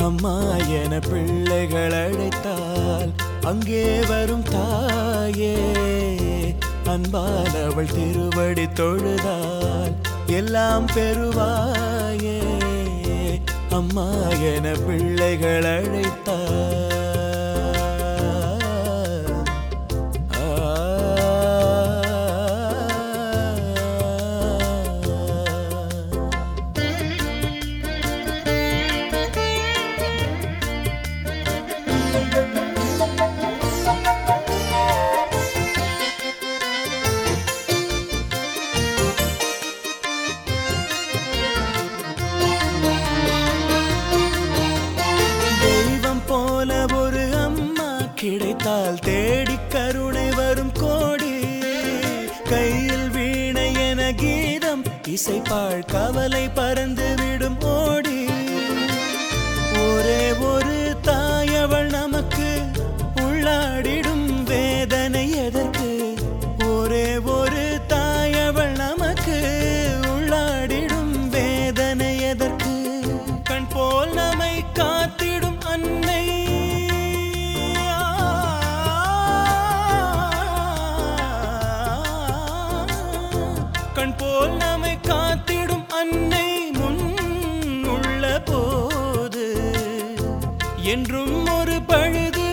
அம்மா என பிள்ளைகள் அழைத்தால் அங்கே வரும் தாயே, அன்பானவள் திருவடி தொழுதால் எல்லாம் பெறுவாயே. அம்மா என பிள்ளைகள் அழைத்தால் கிடைத்தால் தேடி கருணை வரும் கோடி. கையில் வீணை என கீதம் இசைப்பாள் கவலை பறந்து விடும் ஓடி. ஒரே ஒரு தாயவள் நமக்கு உள்ளாடிடும் வேதனை எதற்கு? ஒரே ஒரு தாயவள் நமக்கு உள்ளாடிடும் வேதனை எதற்கு? கண் போல் நம்மை காத்திடும் அன்னை, கண் போல் நம்மை காத்திடும் அன்னை முன் உள்ள போது என்றும் ஒரு பழுது